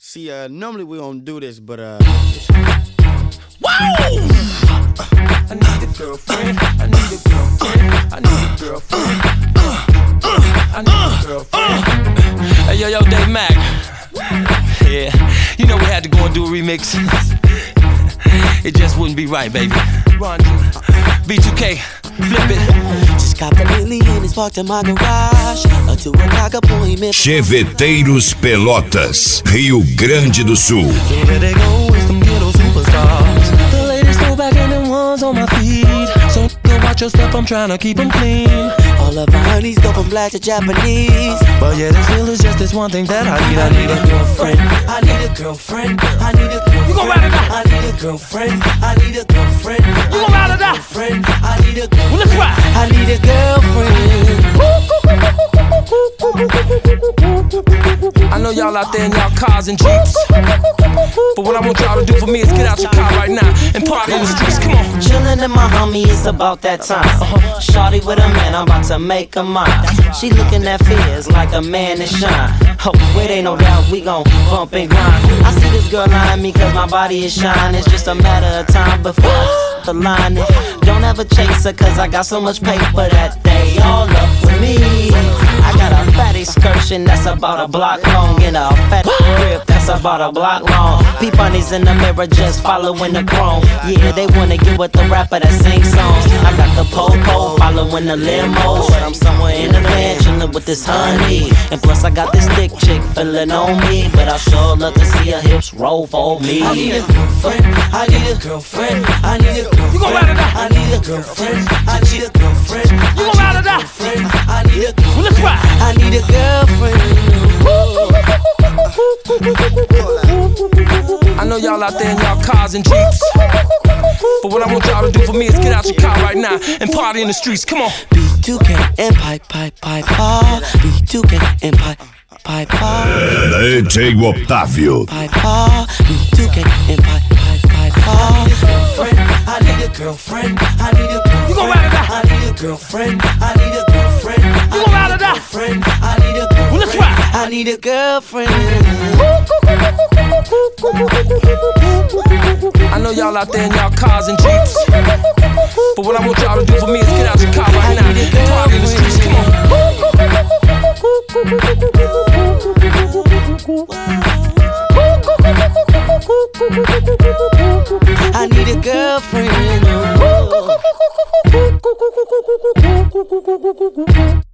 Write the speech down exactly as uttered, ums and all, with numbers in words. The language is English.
See, uh, normally we don't do this, but uh. Whoa! I need a girlfriend. I need a girlfriend. I need a girlfriend. I need a girlfriend. Hey yo yo, Dave Mac. Yeah, you know we had to go and do a remix. It just wouldn't be right, baby. Run, B two K, flip it. Just got the million, it's parked in my garage. A two o'clock appointment. Cheveteiros Pelotas, Rio Grande do Sul. Here they go with some ghetto superstars. The latest throwback and the ones on my feet. So go watch your step, I'm trying to keep them clean. All of my honeys go from black to Japanese. But yeah, there still is just this one thing that I need. I need a girlfriend. I need a girlfriend. I need a girlfriend. You gon' ride it out. I need a girlfriend. I need a girlfriend. You gon' ride it out. Friend. I need a girlfriend. Well, let's ride. I need a girlfriend. I know y'all out there in y'all cars and jeeps, but what I want y'all to do for me is get out your car right now and party in the streets. Come on. Chillin' in my homie, it's about that time. Uh-huh. Shawty with a man, I'm about to make her mine. She looking at fears like a man that shine. Oh, it ain't no doubt we gon' bump and grind. I see this girl eyeing me cause my body is shine. It's just a matter of time before I the line. Don't ever chase her cause I got so much paper that they all up with me. I got a fat excursion that's about a block long and a fat grip that's about a block long. Peep bunnies in the mirror just following the chrome. Yeah, they wanna get with the rapper that sings songs. I got the po-po following the limo, but I'm somewhere in the van chillin' with this honey. And plus I got this thick chick feelin' on me, but I sure love to see her hips roll for me. I need a girlfriend. I need a girlfriend. I need a girlfriend. You gon' ride it out. I need a girlfriend. I need a girlfriend. You gon' ride it out. I need a girlfriend. Well, let's ride. I need a girlfriend. I know y'all out there in y'all cars and jeeps, but what I want y'all to do for me is get out your car right now and party in the streets. Come on. B two K and pipe, pipe, pipe, pipe. B two K and pipe, pipe, pipe. D J Otávio. Pipe, pipe. B two K and pipe, pipe, pipe, pipe. I need a girlfriend. I need a girlfriend. You gon' ride it out. I need a girlfriend. I need a girlfriend. You gon' ride it out. Friend. I need a girlfriend. Well, let's ride. I need a girlfriend. I know y'all out there in y'all cars and jeeps, but what I want y'all to do for me is get out your car right now and party in the streets. Come on. I need a girlfriend.